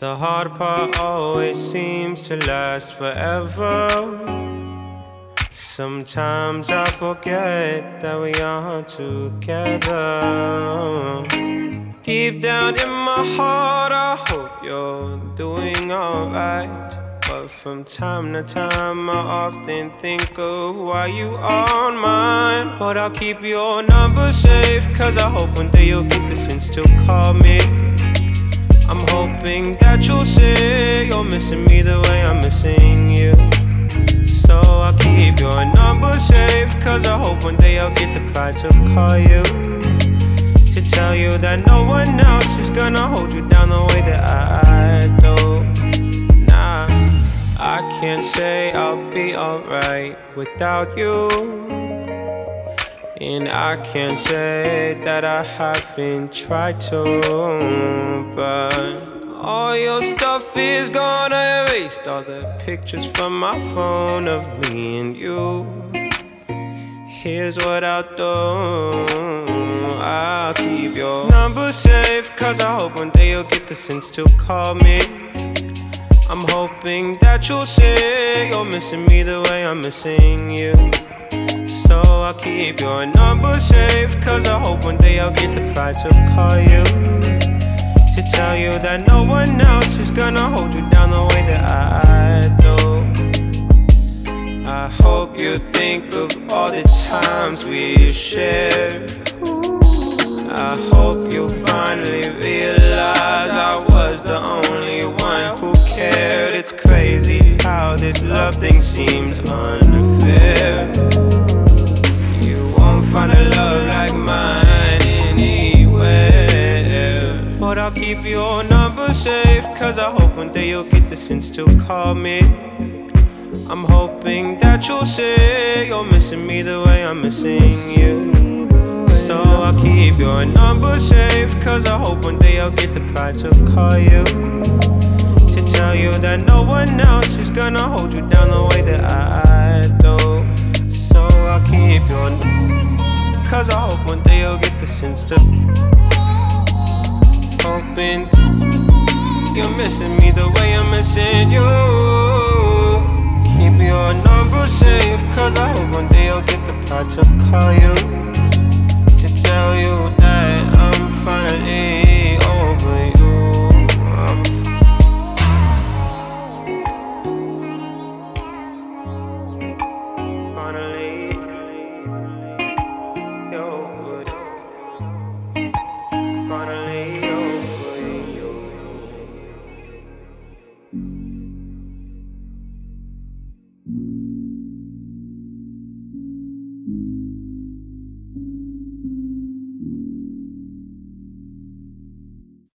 The hard part always seems to last forever. Sometimes I forget that we are together. Deep down in my heart, I hope you're doing alright. But from time to time, I often think of why you aren't mine. But I'll keep your number safe, cause I hope one day you'll get the sense to call me. I'm hoping that you'll say you're missing me the way I'm missing you. So I'll keep your number safe, cause I hope one day I'll get the pride to call you, to tell you that no one else is gonna hold you down the way that I do. Nah, I can't say I'll be alright without you, and I can't say that I haven't tried to. But all your stuff is gone. I erased all the pictures from my phone of me and you. Here's what I'll do, I'll keep your number safe, cause I hope one day you'll get the sense to call me. I'm hoping that you'll say you're missing me the way I'm missing you. So I'll keep your number safe, cause I hope one day I'll get the pride to call you, to tell you that no one else is gonna hold you down the way that I do. I hope you think of all the times we shared. I hope you finally realize I was the only one who cared. It's crazy how this love thing seems unfair. You won't find a love like mine anywhere. But I'll keep your number safe, cause I hope one day you'll get the sense to call me. I'm hoping that you'll say you're missing me the way I'm missing you. So I'll keep your number safe, cause I hope one day I'll get the pride to call you, to tell you that no one else is gonna hold you down the way that I do. So I'll keep your number, cause I hope one day you'll get the sense to. Hoping you're missing me the way I'm missing you. Keep your number safe, cause I hope one day I'll get the pride to call you,